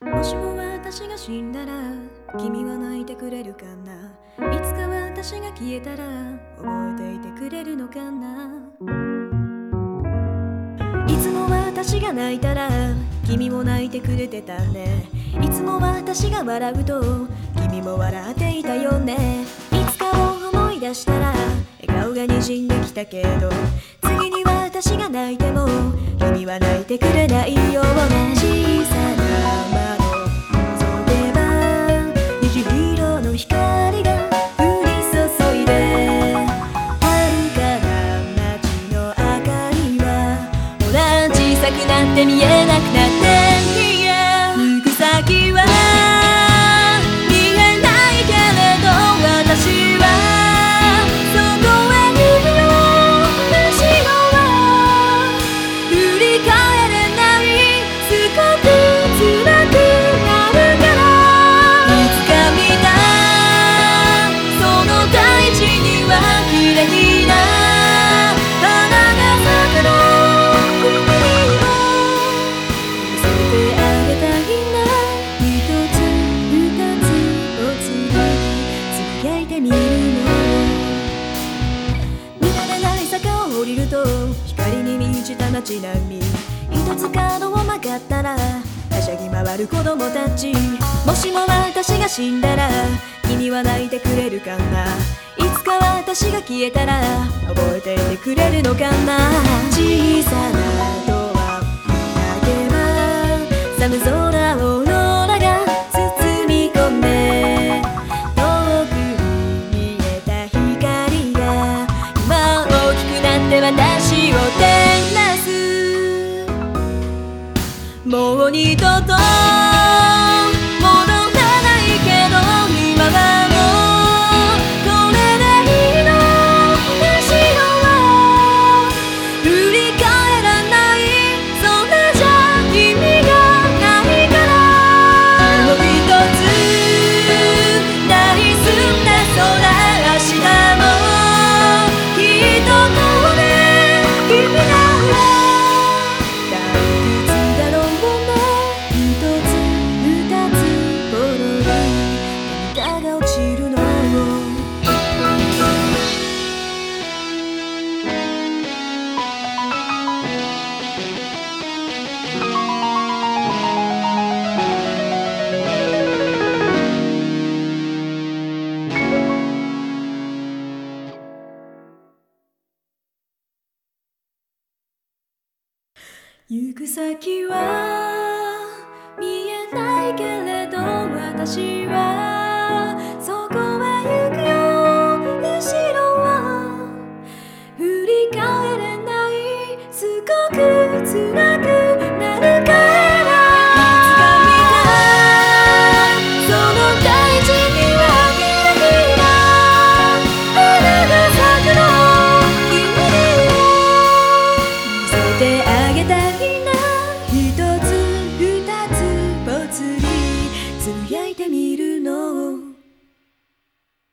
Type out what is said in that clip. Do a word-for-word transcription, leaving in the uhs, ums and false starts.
もしも私が死んだら君は泣いてくれるかな。いつか私が消えたら覚えていてくれるのかな。いつも私が泣いたら君も泣いてくれてたね。いつも私が笑うと君も笑っていたよね。いつかを思い出したら笑顔がにじんできたけど、次に私が泣いても君は泣いてくれないような。小さな窓覗けば虹色の光が降り注いで、遥かな街の明かりはほら小さくなって見えなくなって、行く先は見えないけれど私はそこへ行くよ。後ろは振り返れない、すごく辛くなるから。いつか見たその大地には綺麗な花が咲くの。君にも見せてあげたいな。一つ二つをつぶやいてみるの。見慣れない坂を降りると光に満ちた街並み、一つ角を曲がったらはしゃぎ回る子供たち。もしも私が死んだら君は泣いてくれるかな。いつか私が消えたら覚えていてくれるのかな。小さなドア開けば寒空をオーロラが包み込め、遠くに見えた光が今大きくなって私を照らす。もう二度と戻らないけど今はもうこれでいいの。後ろは振り返らない、それじゃ意味がないから。もう一つない澄んだ空、明日もきっとこれ君なら退屈だろうね。一つ二つポロリ涙が落ちるの。行く先は見えないけれど私は